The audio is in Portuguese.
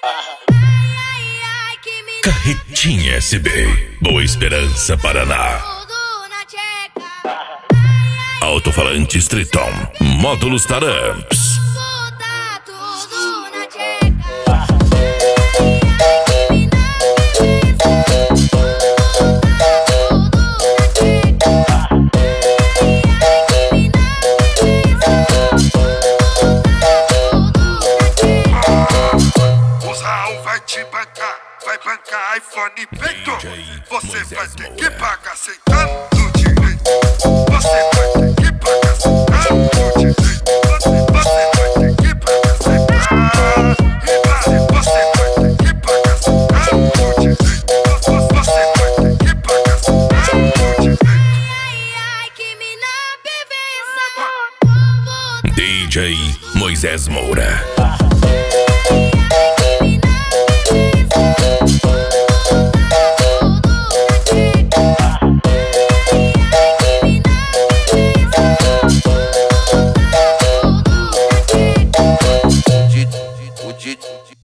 Carretinha SB, Boa Esperança, Paraná. Alto-falantes Triton, módulos Taramps. Vai bancar iPhone peito. Você vai ter que pagar aceitando direito. Você vai ter que